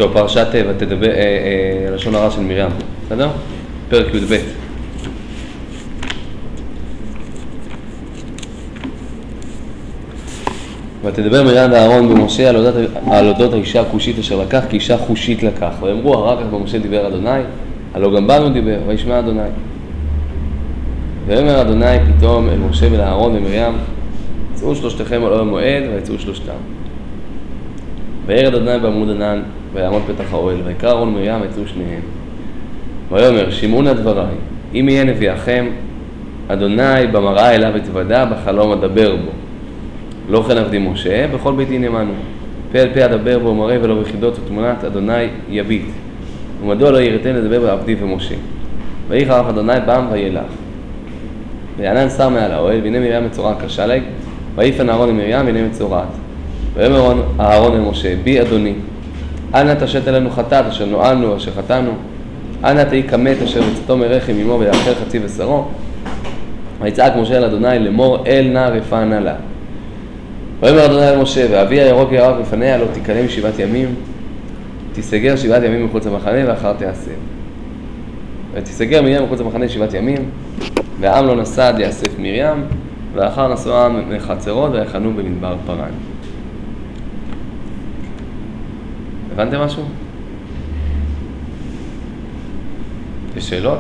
טוב, פרשת ותדבר, לשון הרע של מרים, בסדר? פרק י"ב. ותדבר מרים ואהרון במשה על אודות האישה הכושית אשר לקח, כי אישה חושית לקח. ואמרו אחר כך במשה דיבר אדוני, הלא גם בנו דיבר, וישמע אדוני. ואומר אדוני פתאום אל משה ולאהרון ומרים, יצאו שלושתכם על אוהל מועד, ויצאו שלושתם. וירד אדוני בעמוד ענן, ויעמוד פתח האוהל, ויקרא אהרון ומרים, ויצאו שניהם. ויאמר, שמעו נא דבריי, אם יהיה נביאכם, אדוני במראה אליו אתוודע, בחלום אדבר בו. לא כן עבדי משה, בכל ביתי נאמנו. פה אל פה אדבר בו מראה ולא בחידות, ותמונת אדוני יביט. ומדוע לא יראתן לדבר בעבדי ומשה? ויחר אדוני בם וילך. ויענן שר מעל האוהל, והנה מרים מצורעת כשלג, ויפן אהרון למרים, והנה מצורעת. ויאמר אהרון אל משה, בי אדוני, אל נא תשת עלינו חטאת, אשר נועלנו, אשר חטאנו, אל נא תהי כמת, אשר בצאתו מרחם עמו, ויאכל חצי בשרו. ויצעק משה אל אדוני לאמור, אל נא רפא נא לה. ויאמר אדוני אל משה, ואבי הירוק ירק לפניה, לא תיכלם 7 ימים, תיסגר 7 ימים מחוץ למחנה, ואחר תיאסף. ותיסגר מרים מחוץ למחנה 7 ימים, והעם לא נסע עד יאסף מרים, ואחר נסעו העם מחצרות, ויחנו במדבר פרן. הבנתם משהו? יש שאלות?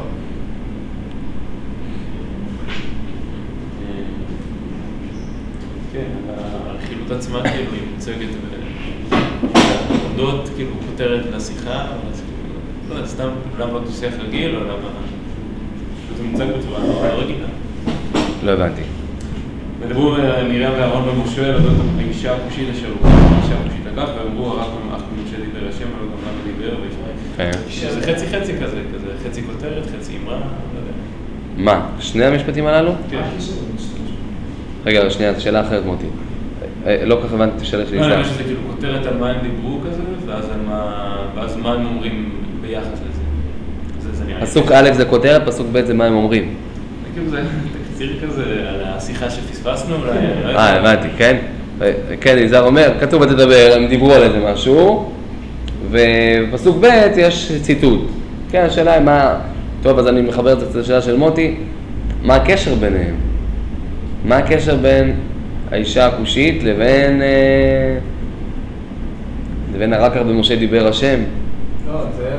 כן, הרכילות עצמה כאילו היא מוצגת ועודות כאילו כותרת לשיחה, לא יודע, סתם למה לא תושיח רגיל או למה זה מוצג בצורה לא רגילה. לא הבנתי. מדברו מרים ואהרון במשה על אודות האישה הכושית אשר הוא האישה הכושית לקח, ואמרו רק אך במשה דיבר השם, אבל גם למה דיבר וישמע. זה חצי חצי כזה, חצי כותרת, חצי אמרה, לא יודע. מה? שני המשפטים הללו? כן. רגע, שנייה, זו שאלה אחרת מוטי. לא כל כך הבנתי את השאלה שלי. לא, אני חושב שזה כאילו כותרת על מה הם דיברו כזה, ואז מה הם אומרים ביחס לזה. פסוק א' זה כותרת, פסוק ב' זה מה הם אומרים. כאילו זה תקציר כזה על השיחה שפספסנו, אולי... הבנתי, כן? כן, יזהר אומר, כתוב ותדבר, הם דיברו על איזה משהו, ובפסוק ב' יש ציטוט. כן, השאלה היא מה... טוב, אז אני מחבר את השאלה של מוטי, מה הקשר ביניהם? מה הקשר בין האישה הכושית לבין הרק במשה דיבר השם? לא,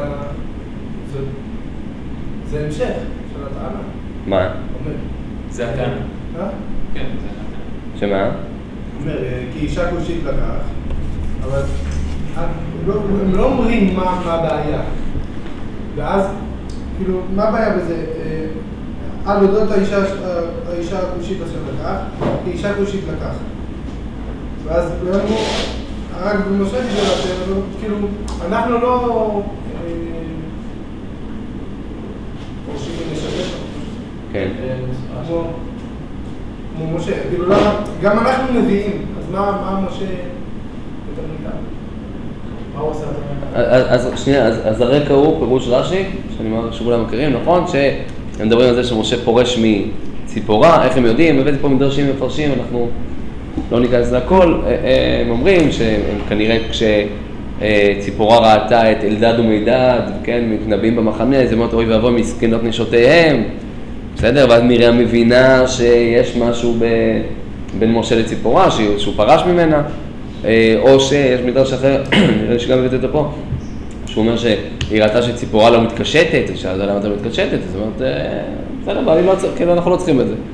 זה המשך של הטענה. מה? זה הטענה. כן, זה הטענה. שמה? אומר, כי אישה כושית לקח, אבל הם לא אומרים מה הבעיה. ואז, כאילו, מה הבעיה בזה? על אודות האישה הכושית אשר לקח, כי אישה כושית לקח. ואז לא אמרו, רק במשה דיבר השם, כאילו, אנחנו לא... כן. כמו משה, כאילו לא, גם אנחנו נביאים, אז מה משה יותר מאיתנו? מה הוא עושה יותר מאיתנו? אז שנייה, אז הרקע הוא פירוש רש"י, שאני אומר שכולם מכירים, נכון? שהם מדברים על זה שמשה פורש מציפורה, איך הם יודעים? הבאתי פה מדרשים מפרשים, אנחנו לא ניכנס לכל, הם אומרים שהם כנראה כשציפורה ראתה את אלדד ומידד, כן, מתנבאים במחנה, זה מאוד אוי ואבוי מסכנות נשותיהם, בסדר? ואז מרים מבינה שיש משהו בין משה לציפורה, שהוא פרש ממנה, או שיש מדרש אחר, נראה לי שגם הבאתי אותו פה, שהוא אומר שהיא ראתה שציפורה לא מתקשטת, שאלה למה אתה לא מתקשטת, זאת אומרת, בסדר, אבל אנחנו לא צריכים את זה.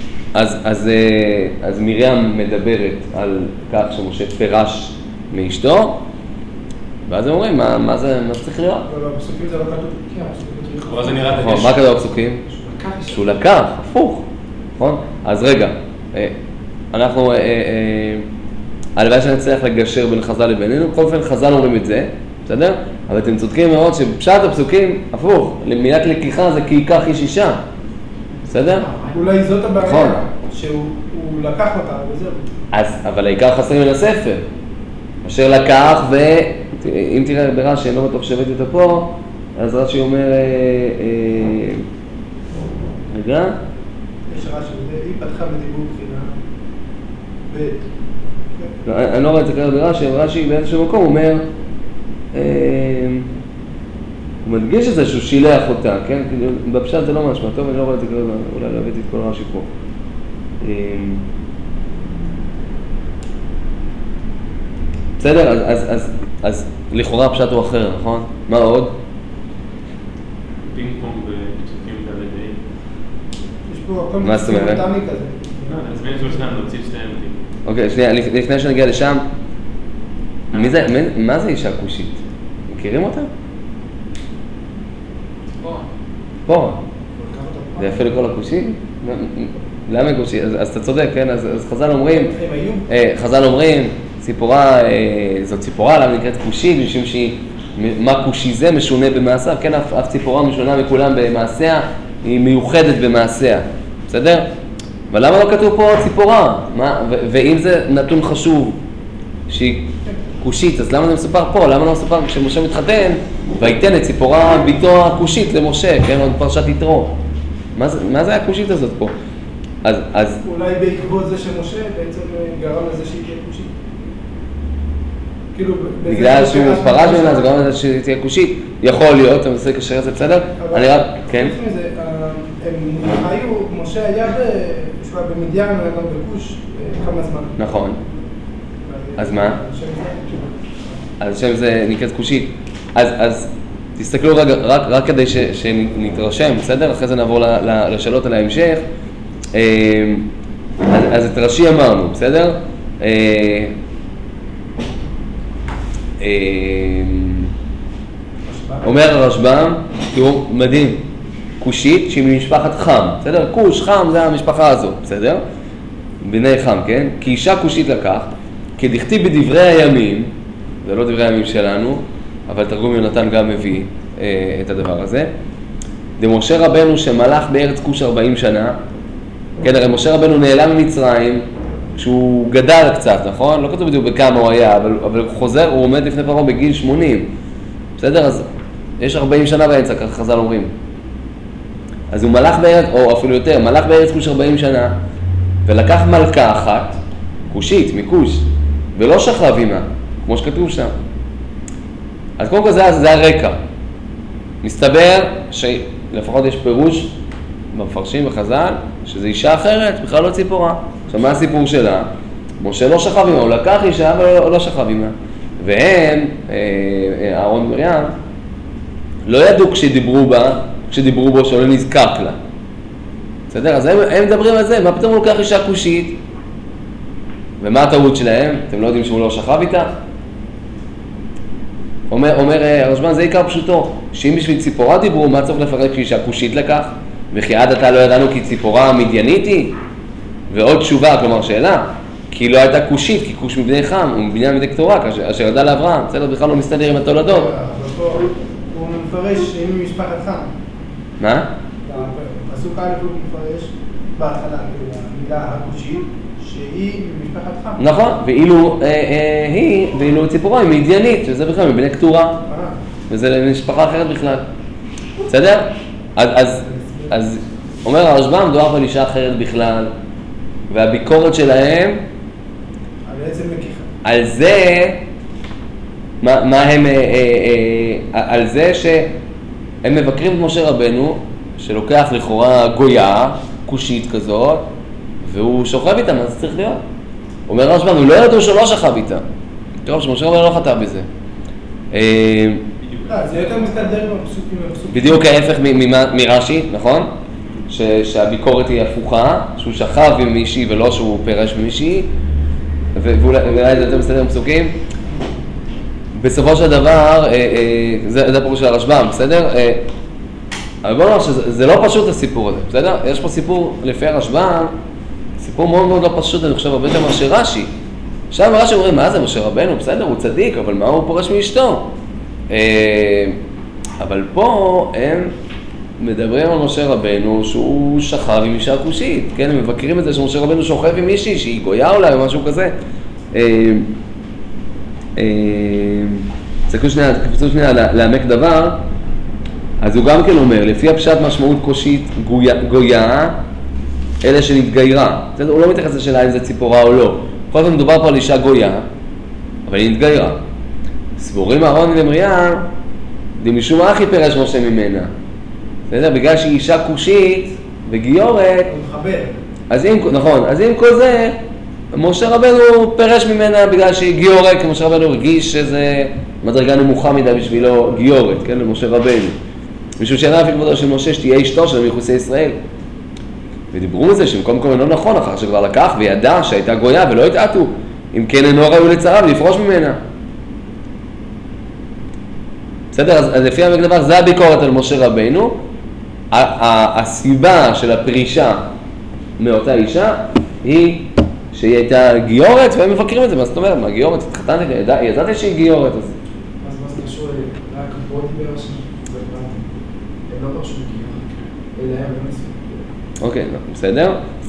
אז מרים מדברת על כך שמשה פרש מאשתו, ואז הם אומרים, מה זה צריך להיות? לא, בפסוקים זה לא כתוב. אבל זה נראה דגש. מה כתוב בפסוקים? שהוא לקח, הפוך, נכון? אז רגע, אנחנו, הלוואי שנצליח לגשר בין חז"ל לבינינו, בכל אופן חז"ל אומרים את זה, בסדר? אבל אתם צודקים מאוד שפשט הפסוקים, הפוך, למילת לקיחה זה כי ייקח איש אישה, בסדר? אולי זאת הבעיה, נכון. שהוא לקח אותה וזהו. אבל העיקר חסרים מן הספר, אשר לקח, ואם תראה ברש"י, אני לא בטוח שהבאתי אותו פה, אז רש"י אומר, רגע? יש רש"י, היא פתחה בדיבור בחינה, אני לא רואה את זה כרגע ברש"י, אבל רש"י באיזשהו מקום אומר, הוא מדגיש את זה שהוא שילח אותה, כן? בפשט זה לא משמע טוב, אני לא רואה את זה כרגע, אולי להביא את כל רש"י פה. בסדר? אז לכאורה הפשט הוא אחר, נכון? מה עוד? פינג פונג בפסוקים ד' יש פה הכל מה זאת אומרת? סימולטני כזה. לא, נזמין שלושתם, נוציא שתיהם. אוקיי, שנייה, לפני שנגיע לשם, מה זה אישה כושית? מכירים אותה? ציפורה. זה יפה לכל הכושים? למה כושי? אז אתה צודק, כן? אז חז"ל אומרים, ציפורה, זאת ציפורה, למה נקראת כושית? משום שהיא, מה כושי זה משונה במעשיו, כן? אף ציפורה משונה מכולם במעשיה, היא מיוחדת במעשיה, בסדר? אבל למה לא כתוב פה ציפורה? ואם זה נתון חשוב שהיא כושית, אז למה זה מסופר פה? למה לא מסופר כשמשה מתחתן ויתן את ציפורה ביתו הכושית למשה, כן? עוד פרשת יתרו. מה זה הכושית הזאת פה? אז אולי בעקבות זה שמשה בעצם גרם לזה שהיא תהיה כושית. כאילו, בגלל שהוא פרש ממנה, זה גרם לזה שהיא תהיה כושית. יכול להיות, אתה מנסה לקשר את זה, בסדר? אני רק, כן? חוץ מזה, הם היו, משה היה במדיין, היה גם בכוש כמה זמן. נכון. אז מה? אז השם זה נקראת כושית. אז תסתכלו רגע, רק כדי שנתרשם, בסדר? אחרי זה נעבור לשאלות על ההמשך. אז את רש"י אמרנו, בסדר? אומר הרשב"ם, תראו, מדהים, כושית שהיא ממשפחת חם, בסדר? כוש, חם, זה המשפחה הזאת, בסדר? בני חם, כן? כי אישה כושית לקח, כדכתיב בדברי הימים, זה לא דברי הימים שלנו, אבל תרגום יונתן גם מביא את הדבר הזה. דמשה רבנו שמלך בארץ כוש 40 שנה, כן, הרי משה רבנו נעלם ממצרים, כשהוא גדל קצת, נכון? לא כתוב בדיוק בכמה הוא היה, אבל הוא חוזר, הוא עומד לפני פרעה בגיל 80, בסדר? אז יש 40 שנה באמצע, ככה חז"ל אומרים. אז הוא מלך בארץ, או אפילו יותר, מלך בארץ כוש 40 שנה, ולקח מלכה אחת, כושית, מכוש, ולא שכב עימה, כמו שכתוב שם. אז קודם כל זה הרקע. מסתבר שלפחות יש פירוש במפרשים בחז"ל, שזו אישה אחרת, בכלל לא ציפורה. עכשיו, מה הסיפור שלה? משה לא שכב עימה, הוא לקח אישה, אבל לא שכב עימה. והם, אהרון ומרים, לא ידעו כשדיברו בו שלא נזקק לה. בסדר? אז הם מדברים על זה, מה פתאום הוא לוקח אישה כושית? ומה הטעות שלהם? אתם לא יודעים שהוא לא שכב איתה? אומר הרשב"ם, זה עיקר פשוטו, שאם בשביל ציפורה דיברו, מה צריך לפרט כשאישה כושית לקח? וכי עד עתה לא ידענו כי ציפורה מדיינית היא? ועוד תשובה, כלומר שאלה, כי לא הייתה כושית, כי כוש מבני חם, ומבניין מבני קטורה, אשר ידע לאברהם, בסדר, בכלל לא מסתדר עם התולדות. אבל פה הוא מפרש שהיא ממשפחת חם. מה? פסוק א' הוא מפרש בהתחלה, המילה הכושית, שהיא ממשפחת חם. נכון, ואילו ציפורה היא מדיינית, שזה בכלל מבני קטורה, וזה משפחה אחרת בכלל. בסדר? אז אומר הרשב"ם, מדובר פה על אישה אחרת בכלל, והביקורת שלהם על עצם לקיחה. על זה, מה הם, על זה שהם מבקרים את משה רבנו, שלוקח לכאורה גויה, כושית כזאת, והוא שוכב איתה, מה זה צריך להיות? אומר הרשב"ם, הוא לא ידעו שלא שכב איתה. תראו, שמשה רבנו לא חטא בזה. זה יותר מסתדר עם הפסוקים. בדיוק ההפך מרש"י, נכון? שהביקורת היא הפוכה, שהוא שכב עם מישהי ולא שהוא פרש ממישהי, ואולי זה יותר מסתדר עם פסוקים. בסופו של דבר, זה הפירוש של הרשב"ם, בסדר? אבל בוא נאמר שזה לא פשוט הסיפור הזה, בסדר? יש פה סיפור לפי הרשב"ם, סיפור מאוד מאוד לא פשוט, אני חושב הרבה יותר מאשר רש"י. עכשיו רש"י אומרים, מה זה משה רבנו? בסדר, הוא צדיק, אבל מה הוא פורש מאשתו? אבל פה הם מדברים על משה רבנו שהוא שכב עם אישה כושית, כן? הם מבקרים את זה שמשה רבנו שוכב עם מישהי שהיא גויה אולי או משהו כזה. קפצו שנייה לעמק דבר, אז הוא גם כן אומר, לפי הפשט משמעות כושית גויה, אלה שנתגיירה. הוא לא מתייחס לשאלה אם זה ציפורה או לא. כל הזמן מדובר פה על אישה גויה, אבל היא נתגיירה. סבורים אהרון ומרים, דמשום אחי פירש משה ממנה. בסדר? בגלל שהיא אישה כושית וגיורת, אז אם, נכון, אז אם כל זה, משה רבנו פירש ממנה בגלל שהיא גיורת, כי משה רבנו הרגיש שזה מדרגה נמוכה מדי בשבילו גיורת, כן, למשה רבנו. משום שאינה לפי כבודו של משה שתהיה אשתו של מיחוסי ישראל. ודיברו מזה שמקום כל אינו נכון, אחר שכבר לקח וידע שהייתה גויה ולא התעתו, אם כן אינו ראוי לצריו לפרוש ממנה. בסדר? אז לפי המקדבר זה הביקורת על משה רבנו. הסיבה של הפרישה מאותה אישה היא שהיא הייתה גיורת, והם מבקרים את זה. מה זאת אומרת? מה גיורת? התחתנת, ידעתי שהיא גיורת. אז מה זה קשור רק בוא דיבר השם? הם לא פרשו גיורת, אלא הם לא נסו. אוקיי, בסדר.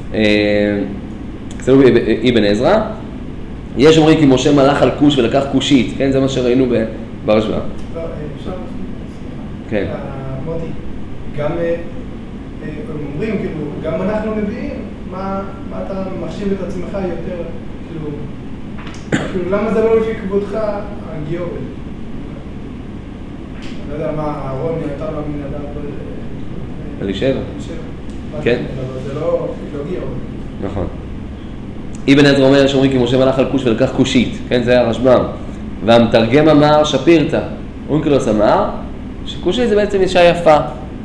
כתוב אבן עזרא, יש אומרים כי משה מלך על כוש ולקח כושית, כן? זה מה שראינו ברשב"א. לא, אפשר... כן. מוטי, גם הם אומרים, כאילו, גם אנחנו נביאים, מה אתה מחשיב את עצמך יותר, כאילו, למה זה לא לפי כבודך הגיורת? אני לא יודע מה, אהרון נהייתה לו מן הדעת אלישבע. כן. אבל זה לא גיורת. נכון. אבן עזרא אומר שאומרים כי משה מלך על כוש ולקח כושית, כן? זה היה הרשב"ם. והמתרגם אמר שפירתא. אונקלוס אמר שכושית זה בעצם אישה יפה.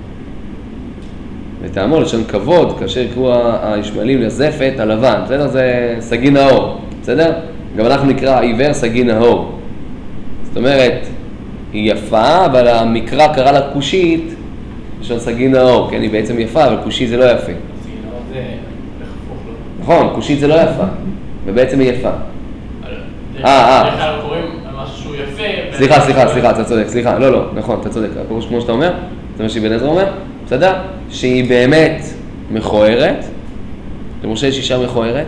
ותאמור לשון כבוד, כאשר יקראו הישמעאלים לזפת הלבן, בסדר? זה סגי נאור, בסדר? גם אנחנו נקרא עיוור סגי נאור. זאת אומרת, היא יפה, אבל המקרא קרא לה כושית, לשון סגי נאור, כן? היא בעצם יפה, אבל כושית זה לא יפה. סגי נאור זה לחפוך לו. נכון, כושית זה לא יפה, ובעצם היא יפה. דרך כלל קוראים על משהו שהוא יפה. סליחה, אתה צודק, סליחה, לא, נכון, אתה צודק, הפירוש כמו שאתה אומר, זה מה שאבן עזרא אומר, בסדר? שהיא באמת מכוערת, למשה יש אישה מכוערת,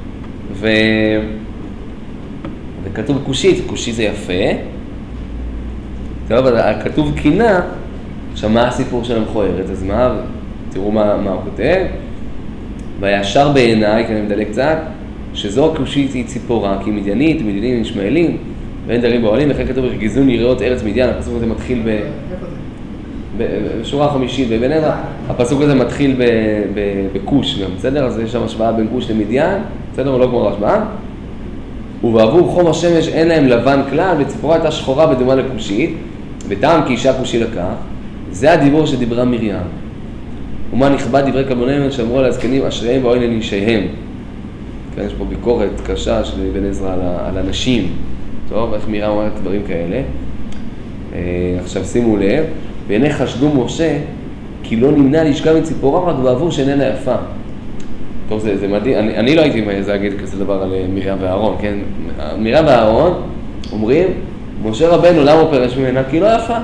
וכתוב כושית, כושית זה יפה, טוב, כתוב קינה, עכשיו מה הסיפור של המכוערת, אז מה, תראו מה הוא כותב, והישר בעיניי, כי אני מדלג קצת, שזו כושית היא ציפורה, כי היא מדיינית, מדיינים ישמעאלים, ואין דרים בעולים, לכן כתוב הרגיזון יראות ארץ מדיין, הפסוק הזה מתחיל בשורה החמישית באבן עזרא, הפסוק הזה מתחיל בכוש גם, בסדר? אז יש שם השוואה בין כוש למדיין, בסדר? לא כמו רשב"ם. ובעבור חום השמש אין להם לבן כלל, וציפורה הייתה שחורה בדומה לכושית, וטעם כי אישה כושי לקח, זה הדיבור שדיברה מרים. ומה נכבד דברי קלמונאים שאמרו על הזקנים אשריהם ואוי לנשיהם. כן, יש פה ביקורת קשה של אבן עזרא על הנשים. טוב, איך מרים אומרת דברים כאלה. עכשיו שימו לב, והנה חשדו משה כי לא נמנע לשכב עם ציפורה רק בעבור שאיננה יפה. טוב, זה מדהים, אני לא הייתי מעז להגיד כזה דבר על מרים ואהרון, כן? מרים ואהרון אומרים, משה רבנו למה הוא פירש ממנה? כי היא לא יפה.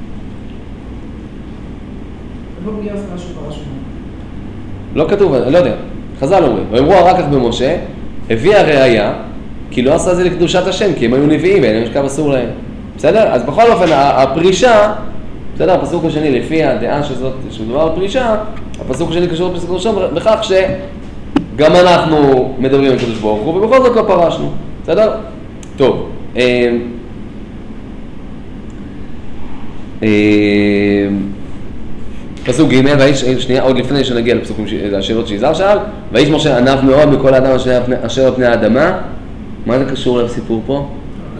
לא כתוב, אני לא יודע, חז"ל אומרים, ואמרו אחר כך במשה, הביאה ראיה, כי לא עשה זה לקדושת השם, כי הם היו נביאים ואין משכב אסור להם. בסדר? אז בכל אופן, הפרישה, בסדר, הפסוק השני, לפי הדעה שזאת, שמדובר על פרישה, הפסוק השני קשור לפסוק הראשון, בכך שגם אנחנו מדברים על קדוש ברוך הוא, ובכל זאת לא פרשנו. בסדר? טוב. פסוק ג' שנייה, עוד לפני שנגיע לפסוקים, לשאלות שיזהר שאל, ואיש משה ענב מאוד מכל האדם אשר על פני האדמה. מה זה קשור לסיפור פה?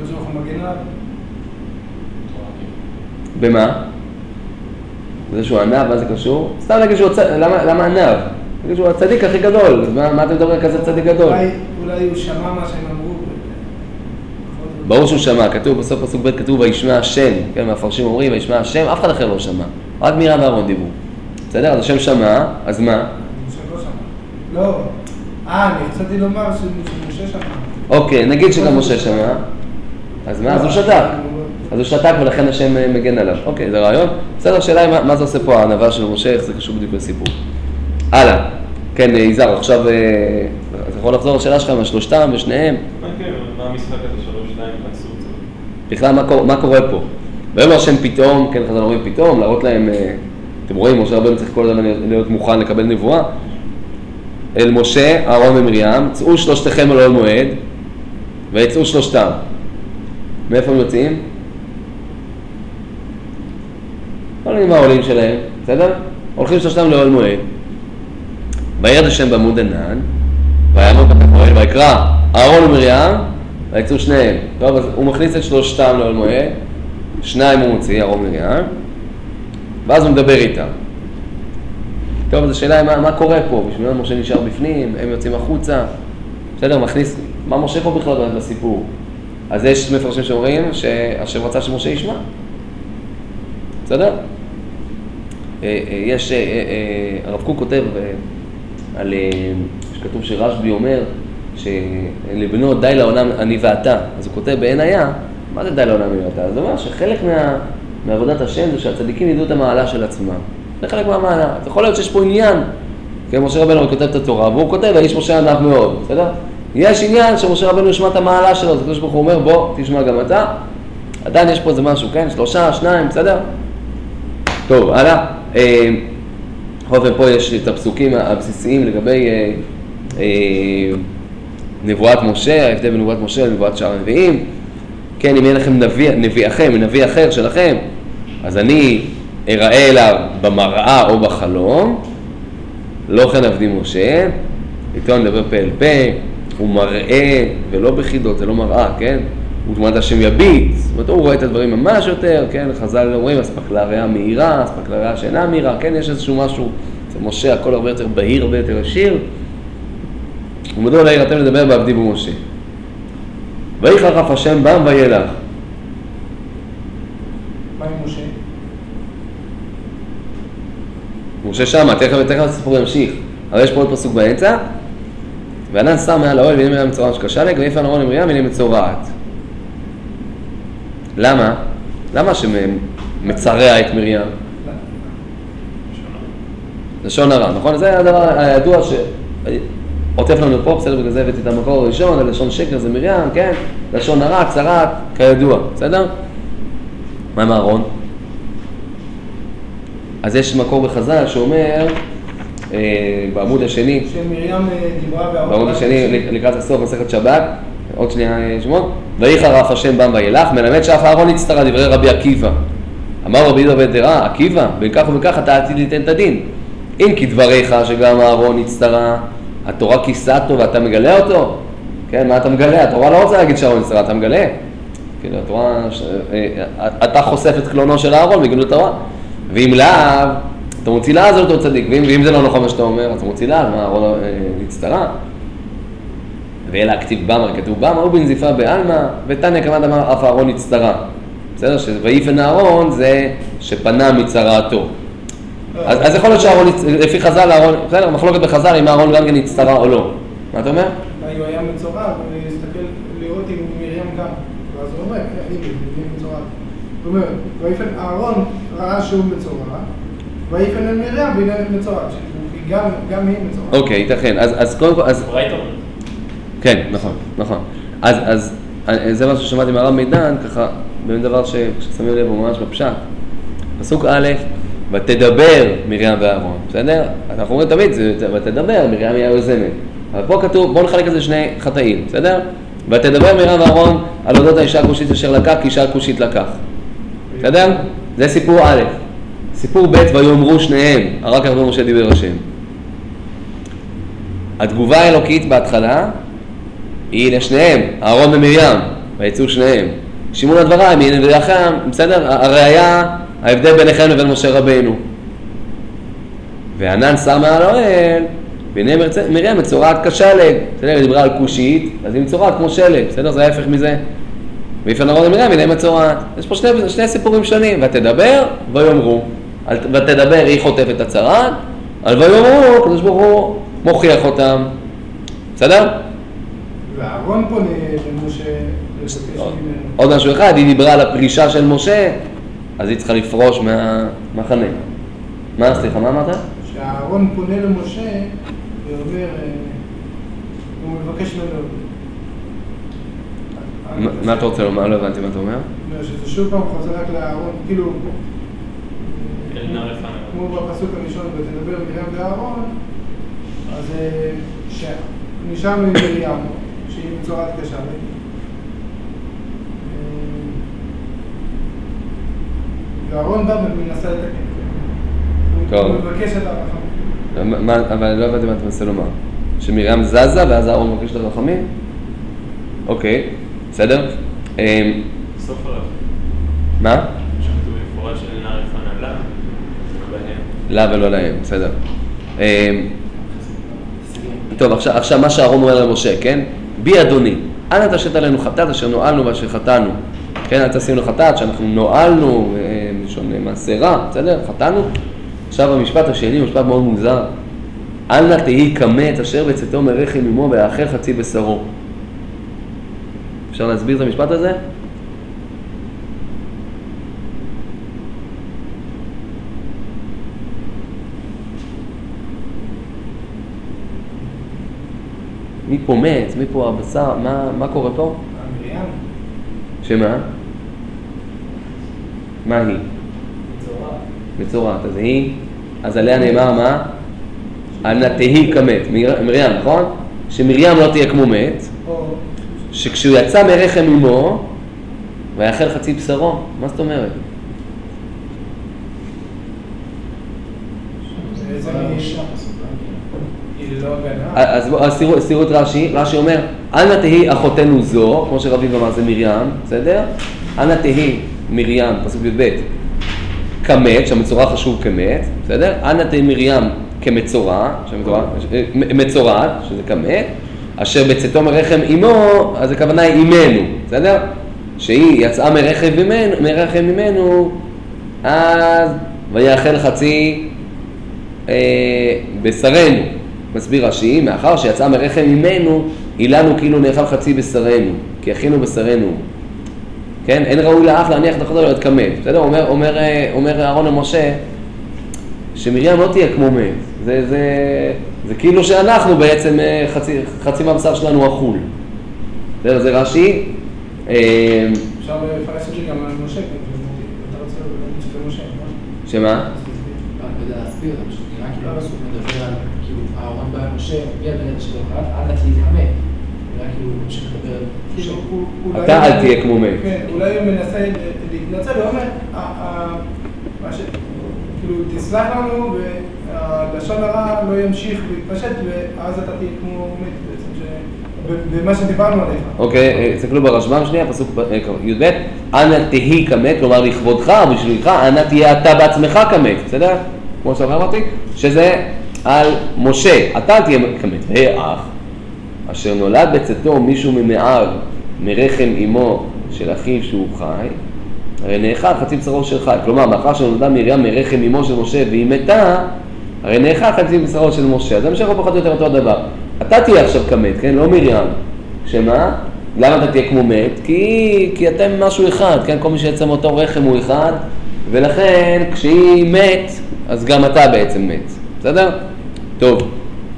במה? זה שהוא ענב, מה זה קשור? סתם נגיד שהוא למה ענב? נגיד שהוא הצדיק הכי גדול, מה אתם מדברים כזה צדיק גדול? אולי הוא שמע מה שהם אמרו. ברור שהוא שמע, כתוב בסוף פסוק ב' כתוב וישמע השם, כן, מהפרשים אומרים וישמע השם, אף אחד אחר לא שמע, רק מרים ואהרון דיברו. בסדר? אז השם שמע, אז מה? השם לא שמע. לא, אני רציתי לומר שמשה שמע. אוקיי, נגיד שגם משה שמע, אז מה? אז הוא שתק. אז הוא שתק ולכן השם מגן עליו. אוקיי, זה רעיון. בסדר, השאלה היא מה זה עושה פה הענבה של משה, איך זה קשור בדיוק לסיפור. הלאה. כן, יזהר, עכשיו אתה יכול לחזור לשאלה שלך עם השלושתם ושניהם? כן, מה המשחק הזה, 3-2, חצות? בכלל, מה קורה פה? ויאמר השם פתאום, כן, חז"ל אומרים פתאום, להראות להם, אתם רואים, משה רבנו צריך כל הזמן להיות מוכן לקבל נבואה. אל משה, אהרון ומרים, צאו שלושתכם על אוהל מועד, ויצאו שלושתם. מאיפה הם יוצאים? הולכים עם העולים שלהם, בסדר? הולכים שלושתם לאוהל מועד. וירד השם בעמוד ענן, ויעמוד פתח האוהל, ויקרא אהרון ומרים, ויצאו שניהם. טוב, אז הוא מכניס את שלושתם לאוהל מועד, שניים הוא מוציא, אהרון ומרים, ואז הוא מדבר איתם. טוב, אז השאלה היא מה קורה פה? בשביל מה משה נשאר בפנים, הם יוצאים החוצה, בסדר, מכניס, מה משה פה בכלל בסיפור? אז יש מפרשים שאומרים שהשם רצה שמשה ישמע. בסדר? יש, הרב קוק כותב על, שכתוב שרשב"י אומר שלבנו די לעולם אני ואתה. אז הוא כותב בעין היה, מה זה די לעולם אני ואתה? אז הוא אומר שחלק מעבודת השם זה שהצדיקים ידעו את המעלה של עצמם. זה חלק מהמעלה. אז יכול להיות שיש פה עניין, כי משה רבנו כותב את התורה, והוא כותב, האיש משה ענב מאוד, בסדר? יש עניין שמשה רבנו ישמע את המעלה שלו, אז הקדוש ברוך הוא אומר, בוא, תשמע גם אתה. עדיין יש פה איזה משהו, כן? 3, 2, בסדר? טוב, הלאה. פה יש את הפסוקים הבסיסיים לגבי נבואת משה, ההבדל בין נבואת משה לנבואת שאר הנביאים. כן, אם יהיה לכם נביאכם, נביא אחר שלכם, אז אני אראה אליו במראה או בחלום, לא כן עבדי משה, איתו נדבר פה אל פה, הוא מראה ולא בחידות, זה לא מראה, כן? הוא תמונת השם יביט, זאת אומרת, הוא רואה את הדברים ממש יותר, כן? חז"ל אומרים, אספק לרעה מהירה, אספק לרעה שאינה מהירה, כן? יש איזשהו משהו, זה משה, הכל הרבה יותר בהיר, הרבה יותר עשיר. ומדוע לא יראתם לדבר בעבדי במשה. ויחרף השם בם וילך. מה עם משה? משה שמה, תכף הסיפור ימשיך. אבל יש פה עוד פסוק באמצע. וענן שם מעל האוהל והנה מרים מצורעת שקשלג, ויפן אהרון ומרים והנה מצורעת. למה? למה שמצרע את מרים? לשון הרע, נכון? זה הדבר הידוע שעוטף לנו פה, בסדר, בגלל זה הבאתי את המקור הראשון, הלשון שקר זה מרים, כן? לשון הרע, צרעת, כידוע, בסדר? מה עם אהרון? אז יש מקור בחז"ל שאומר, בעמוד השני, שמרים דיברה בעמוד השני לקראת הסוף מסכת שבת, עוד שנייה שמות, ויחרף השם בם וילך, מלמד שאף אהרון הצטרה דברי רבי עקיבא. אמר רבי יהודה בן תראה, עקיבא, בין כך ובין כך אתה עתיד ליתן את הדין. אם כדבריך שגם אהרון הצטרה, התורה כיסתו ואתה מגלה אותו? כן, מה אתה מגלה? התורה לא רוצה להגיד שאהרון הצטרה, אתה מגלה. כן, התורה, אתה חושף את קלונו של אהרון בגלל התורה. ואם לאו, אתה מוציא לה, זה אותו צדיק, ואם זה לא נכון מה שאתה אומר, אתה מוציא לה, מה אהרון הצטרה? ואלה הכתיב במה, כתוב במה, הוא בנזיפה בעלמא, ותניא כמעט אמר אף אהרון הצטרה. בסדר? שויפן אהרון זה שפנה מצרעתו. אז יכול להיות שאהרון, לפי חז"ל, אהרון, בסדר, מחלוקת בחז"ל אם אהרון גם כן הצטרה או לא. מה אתה אומר? הוא היה מצורע, ולהסתכל, לראות אם מרים גם. ואז הוא אומר, אני מצורע. הוא אומר, ויפן אהרון ראה שהוא מצורע, ויפן אל מרים והנה מצורע, גם היא מצורע. אוקיי, ייתכן. אז קודם כל, כן, נכון, נכון. אז זה מה ששמעתי מהרב מידן, ככה, באמת דבר ששמים לב הוא ממש בפשט. פסוק א', ותדבר מרים ואהרון, בסדר? אנחנו אומרים תמיד, ותדבר, מרים היא היוזמת. אבל פה כתוב, בואו נחלק את זה שני חטאים, בסדר? ותדבר מרים ואהרון על אודות האישה הכושית אשר לקח, כי אישה הכושית לקח. בסדר? זה סיפור א'. סיפור ב', ויאמרו שניהם, רק כך משה דיבר השם. התגובה האלוקית בהתחלה היא לשניהם, אהרון ומרים, ויצאו שניהם. שימון הדבריים, הנה נביאכם, בסדר? הראיה, ההבדל ביניכם לבין משה רבינו. וענן שר מעל האוהל, והנה מרים מצורעת כשלג. בסדר, היא דיברה על כושית, אז היא מצורעת כמו שלג, בסדר? זה ההפך מזה. ויפן אהרון ומרים, הנה מצורעת. יש פה שני סיפורים שונים, ותדבר ויאמרו. ותדבר, היא חוטפת את הצרת, אבל ויאמרו, הקדוש ברוך הוא מוכיח אותם. בסדר? ואהרון פונה למשה לבקש ממנו. עוד משהו אחד, היא דיברה על הפרישה של משה, אז היא צריכה לפרוש מהמחנה. מה, סליחה, מה אמרת? שהאהרון פונה למשה ואומר, הוא מבקש ממנו. מה אתה רוצה לומר? לא הבנתי מה אתה אומר. שזה שוב פעם חוזר רק לאהרון, כאילו, כמו בפסוק הראשון, ותדבר מרים ואהרון, אז נשאר ממרים, שהיא מצורעת כשלג. ואהרון בא ומנסה לתקן. טוב. הוא מבקש את הרחמים. אבל לא הבנתי מה אתה מנסה לומר. שמרים זזה ואז אהרון מבקש את הרחמים? אוקיי, בסדר. סוף הרב. מה? שכתוב מפורש של נער יפנה לה, לה ולא להם, בסדר. טוב, עכשיו מה שאהרון אומר למשה, כן? בי אדוני, אנא תשת עלינו חטאת אשר נועלנו ואשר חטאנו. כן, אל תשים לו חטאת, שאנחנו נועלנו, לשון מעשה רע, בסדר? חטאנו. עכשיו המשפט השני הוא משפט מאוד מוזר. אנא תהי כמת אשר בצאתו מרחם אמו ויאכל חצי בשרו. אפשר להסביר את המשפט הזה? מי פה מת? מי פה הבשר? מה קורה פה? מרים. שמה? מה היא? מצורעת. מצורעת. אז היא, אז עליה נאמר מה? אנא תהי כמת. מרים, נכון? שמרים לא תהיה כמו מת. שכשהוא יצא מרחם אמו ויאכל חצי בשרו. מה זאת אומרת? אז תראו את רש"י. רש"י אומר, אנא תהי אחותנו זו, כמו שרביב אמר, זה מרים, בסדר? אנא תהי מרים, פסוק י"ב, כמת, שהמצורע חשוב כמת, בסדר? אנא תהי מרים כמצורע, מצורעת, שזה כמת, אשר בצאתו מרחם אמו, אז הכוונה היא אימנו, בסדר? שהיא יצאה מרחם ממנו, אז ויאכל חצי בשרנו. מסביר רש"י, מאחר שיצאה מרחם ממנו, אילנו כאילו נאכל חצי בשרנו, כי אכינו בשרנו. כן? אין ראוי לאח להניח את אחותו להיות כמת. בסדר? אומר אהרון למשה, שמרים לא תהיה כמו מת. זה כאילו שאנחנו בעצם חצי מהבשר שלנו אכול. זה רש"י. אפשר לפרש את זה גם על משה, אתה רוצה להגיד שזה משה, נכון? שמה? רק כדי להסביר, פשוט נראה כאילו הפסוק מדבר על, כאילו, אהרון בא למשה, הגיע בנט שלו, אל תתחמק. נראה כאילו הוא ממשיך לדבר. אתה אל תהיה כמו מת. כן, אולי הוא מנסה להתנצל, הוא אומר, כאילו, תסלח לנו והלשון הרע לא ימשיך להתפשט, ואז אתה תהיה כמו מת בעצם, במה שדיברנו עליך. אוקיי, תסתכלו ברשב"ם שנייה, פסוק י"ב, אנא תהי כמת, כלומר לכבודך או בשבילך, אנא תהיה אתה בעצמך כמת, בסדר? כמו שאמרתי, שזה על משה, אתה תהיה כמת, ואח, אשר נולד בצאתו מישהו ממער מרחם אמו של אחיו שהוא חי, הרי נאכל חצי בשרו של חי. כלומר, מאחר שנולדה מרים מרחם אמו של משה והיא מתה, הרי נאכל חצי בשרו של משה. אז המשך הוא פחות או יותר אותו הדבר. אתה תהיה עכשיו כמת, כן? לא מרים. שמה? למה אתה תהיה כמו מת? כי אתם משהו אחד, כן? כל מי שיצא מאותו רחם הוא אחד, ולכן כשהיא מת, אז גם אתה בעצם מת. בסדר? טוב.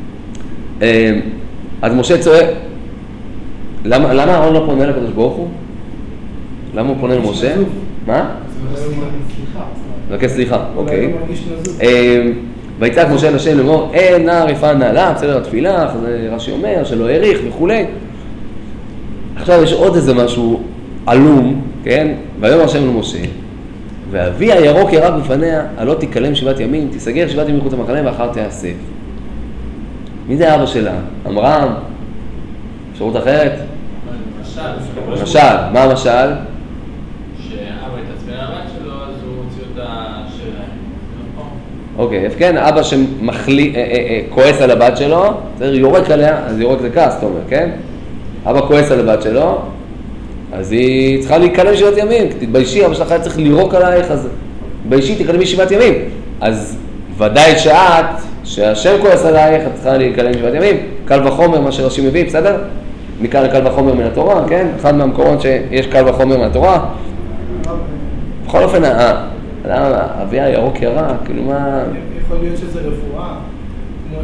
אז משה צועק, למה אהרון לא פונה לקדוש ברוך הוא? למה הוא פונה למשה? מה? לבקש סליחה, אוקיי. ויצעק משה אל השם לאמור, נער יפנה לה, בסדר התפילה, זה רש"י אומר, שלא העריך וכולי. עכשיו יש עוד איזה משהו עלום, כן? ויאמר השם למשה, ואבי הירוק ירק בפניה, הלא תיכלם 7 ימים, תיסגר 7 ימים מחוץ למחנה ואחר תיאסף. מי זה אבא שלה? אמרם? אפשרות אחרת? משל. מה המשל? שאבא התעצבן על הבת שלו, אז הוא הוציא אותה שלהם. אוקיי, כן, אבא כועס על הבת שלו, צריך יורק עליה, אז יורק זה כעס, אתה אומר, כן? אבא כועס על הבת שלו, אז היא צריכה להיכלם 7 ימים, תתביישי, אבא שלך היה צריך לירוק עלייך, אז תתביישי, תיכלמי 7 ימים. אז ודאי שהשם כועס עלייך, את צריכה להיכלם 7 ימים, קל וחומר, מה שרש"י מביא, בסדר? מכאן לקל וחומר מן התורה, כן? אחד מהמקורות שיש קל וחומר מן התורה. בכל אופן, אבי הירוק ירק, כאילו מה... יכול להיות שזה רפואה, כמו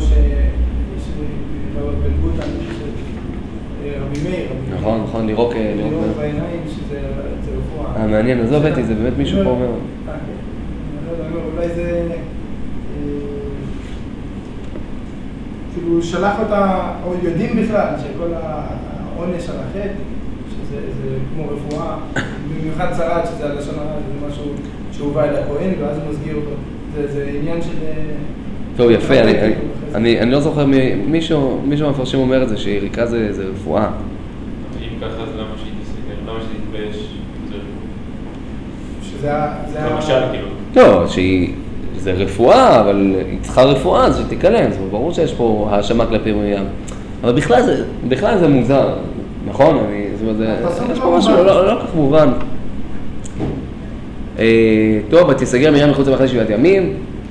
בן גוטן, רבי מאיר. נכון, לירוק בעיניים שזה רפואה. מעניין, עזוב אותי, זה באמת מישהו פה אומר. אולי זה... כאילו שלח אותה, או יודעים בכלל שכל העונש על החטא, שזה כמו רפואה, במיוחד צרת, שזה הלשון הרע, זה משהו שהובא אל הכהן, ואז הוא מסגיר אותו. זה עניין של... טוב, יפה, אני לא זוכר, מישהו מהמפרשים אומר את זה, שיריקה זה רפואה. אם ככה, אז למה שהיא תסתכל? למה שהיא תתבייש? שזה... למשל, כאילו. לא, זה רפואה, אבל היא צריכה רפואה, אז שתיכנס, ברור שיש פה האשמה כלפי מרים. אבל בכלל זה מוזר, נכון? זאת אומרת, יש פה משהו לא כך מובן. טוב, ותיסגר מרים מחוץ למחנה 7 ימים,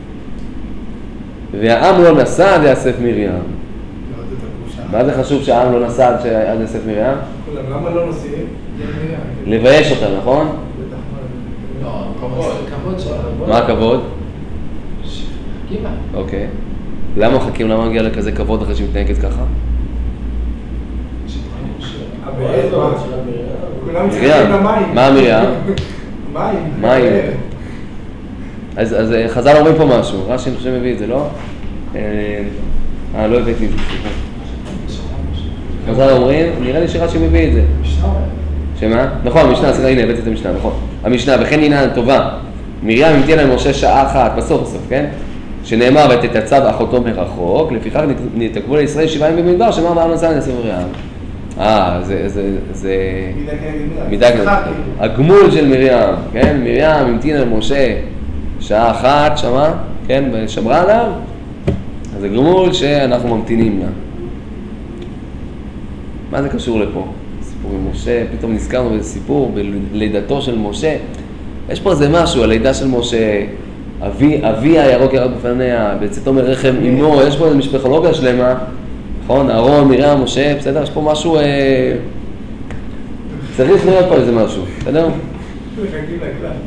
והעם לא נסע עד יאסף מרים. מה זה חשוב שהעם לא נסע עד יאסף מרים? למה לא נוסעים? לבייש אותה, נכון? לא, כבוד שלה. מה הכבוד? קימה. אוקיי. למה מחכים? למה מגיע לכזה כבוד אחרי שהיא מתנהגת ככה? כולם צריכים למים. מה מרים? מים. אז חז"ל אומרים פה משהו, רש"י אני חושב מביא את זה, לא? לא הבאתי את זה, חז"ל אומרים, נראה לי שרש"י מביא את זה. שמה? נכון, המשנה, הנה הבאתי את המשנה, נכון. המשנה, וכן עניין טובה, מרים המתינה למשה שעה אחת, בסוף, כן? שנאמר ותתייצב אחותו מרחוק, לפיכך נתעכבו לישראל 7 ימים במדבר, שאמר בעם נסע ליאסף מרים. זה מידה כזאת. הגמול של מרים, כן? מרים המתינה למשה שעה אחת, שמע, כן? ושמרה עליו, אז זה גמול שאנחנו ממתינים לה. מה זה קשור לפה? סיפור עם משה, פתאום נזכרנו באיזה סיפור, בלידתו של משה. יש פה איזה משהו, הלידה של משה, אבי הירוק ירד בפניה, בצאתו מרחם אמו, יש פה איזו משפחולוגיה שלמה, נכון? אהרון, מרים, משה, בסדר? יש פה משהו, צריך לראות פה איזה משהו, בסדר? מחכים לכלל.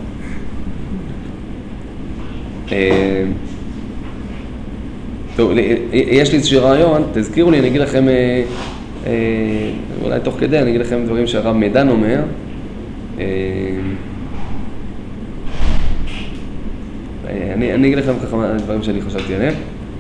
טוב, יש לי איזשהו רעיון, תזכירו לי, אני אגיד לכם, אולי תוך כדי, אני אגיד לכם דברים שהרב מידן אומר. אני אגיד לכם ככה דברים שאני חשבתי עליהם.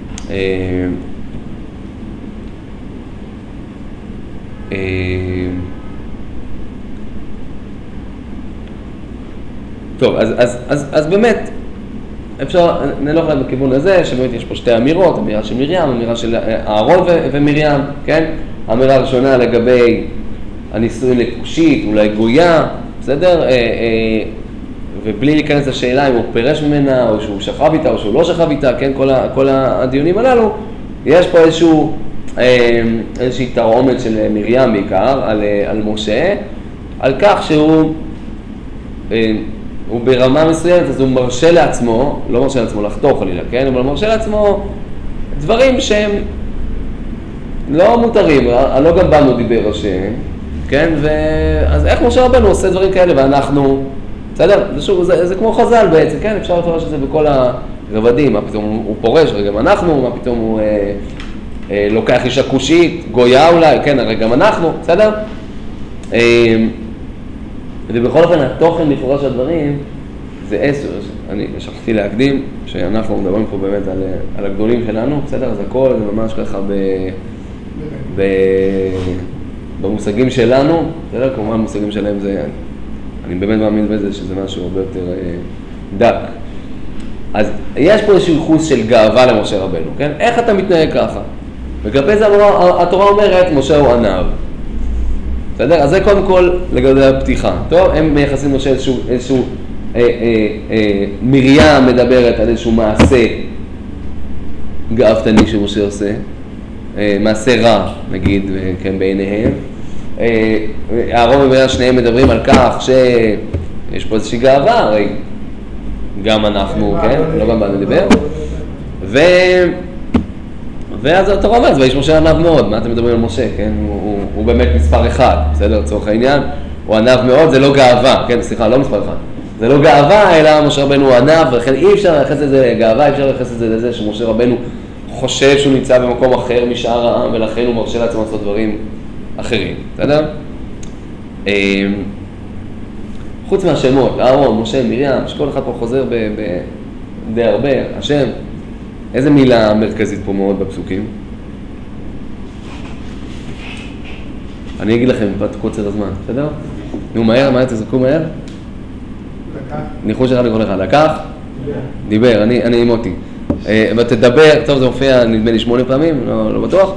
טוב, אז באמת, אפשר, נלך להם בכיוון הזה, שבאמת יש פה שתי אמירות, אמירה של מרים, אמירה של אהרון ומרים, כן? האמירה הראשונה לגבי הנישואין לכושית, אולי גויה, בסדר? ובלי להיכנס לשאלה אם הוא פרש ממנה, או שהוא שכב איתה, או שהוא לא שכב איתה, כן? כל הדיונים הללו, יש פה איזושהי תרעומת של מרים בעיקר, על משה, על כך שהוא ברמה מסוימת, אז הוא מרשה לעצמו, לא מרשה לעצמו לחתוך חלילה, כן? אבל מרשה לעצמו דברים שהם לא מותרים, לא גם בנו דיבר השם, כן? אז איך משה רבנו עושה דברים כאלה ואנחנו, בסדר? זה כמו חז"ל בעצם, כן? אפשר לפרש את זה בכל הרבדים, מה פתאום הוא פורש, הרי גם אנחנו, מה פתאום הוא לוקח אישה כושית, גויה אולי, כן? הרי גם אנחנו, בסדר? ובכל אופן, התוכן לכאורה של הדברים זה 10. אני שכחתי להקדים שאנחנו מדברים פה באמת על הגדולים שלנו, בסדר? אז הכל זה ממש ככה במושגים שלנו, בסדר? כמובן המושגים שלהם זה, אני באמת מאמין בזה שזה משהו הרבה יותר דק. אז יש פה איזשהו ייחוס של גאווה למשה רבנו, כן? איך אתה מתנהג ככה? וכלפי זה התורה אומרת, משה הוא ענב. בסדר? אז זה קודם כל לגבי הפתיחה. טוב, הם מייחסים משה איזשהו מרים מדברת על איזשהו מעשה גאוותני שמשה עושה, מעשה רע, נגיד, כן, בעיניהם. אהרון ומרים שניהם מדברים על כך שיש פה איזושהי גאווה, הרי גם אנחנו, כן? לא גם באנו לדבר. ואז התורה אומרת, ויש משה ענב מאוד, מה אתם מדברים על משה, כן? הוא באמת מספר אחד, בסדר? לצורך העניין, הוא ענב מאוד, זה לא גאווה, כן? סליחה, לא מספר אחד. זה לא גאווה, אלא משה רבנו הוא ענב, ולכן אי אפשר לייחס את זה לגאווה, אי אפשר לייחס את זה לזה שמשה רבנו חושב שהוא נמצא במקום אחר משאר העם, ולכן הוא מרשה לעצמו לעשות דברים אחרים, בסדר? חוץ מהשמות, אהרון, משה, מרים, שכל אחד פה חוזר די הרבה, השם, איזה מילה מרכזית פה מאוד בפסוקים? אני אגיד לכם, בת קוצר הזמן, בסדר? נו, מהר, מה תזכו מהר? לקח. ניחוש אחד לכל אחד, לקח? דיבר, אני מוטי. ותדבר, טוב זה מופיע נדמה לי 8 פעמים, לא בטוח.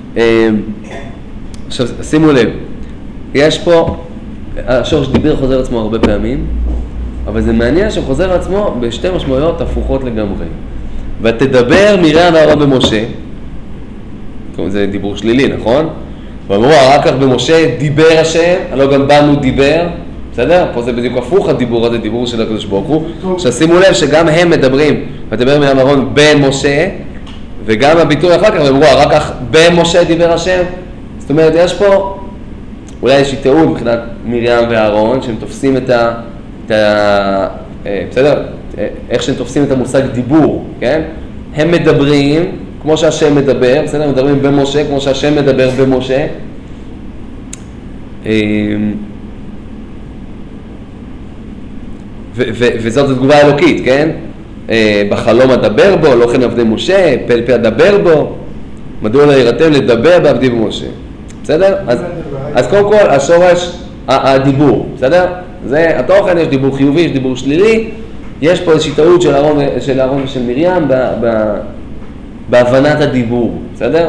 עכשיו שימו לב, יש פה, השורש דיבר חוזר עצמו הרבה פעמים, אבל זה מעניין שחוזר עצמו בשתי משמעויות הפוכות לגמרי. ותדבר מרים ואהרון במשה, זה דיבור שלילי, נכון? ואמרו, רק כך במשה דיבר השם, הלא גם בנו דיבר, בסדר? פה זה בדיוק הפוך הדיבור הזה, דיבור של הקדוש ברוך הוא. עכשיו שימו לב שגם הם מדברים, ותדבר מרים ואהרון במשה, וגם הביטוי אחר כך, ואמרו, רק כך במשה דיבר השם. זאת אומרת, יש פה אולי איזושהי טעות מבחינת מרים ואהרון, שהם תופסים בסדר? איך שהם תופסים את המושג דיבור, כן? הם מדברים כמו שהשם מדבר, בסדר? מדברים במשה כמו שהשם מדבר במשה. וזאת התגובה האלוקית, כן? בחלום אדבר בו, לא כן עבדי משה, פה אל פה אדבר בו, מדוע לא ירתם לדבר בעבדי במשה. בסדר? אז קודם כל השורש הדיבור, בסדר? זה התוכן, יש דיבור חיובי, יש דיבור שלילי, יש פה איזושהי טעות של אהרון ושל מרים בהבנת הדיבור, בסדר?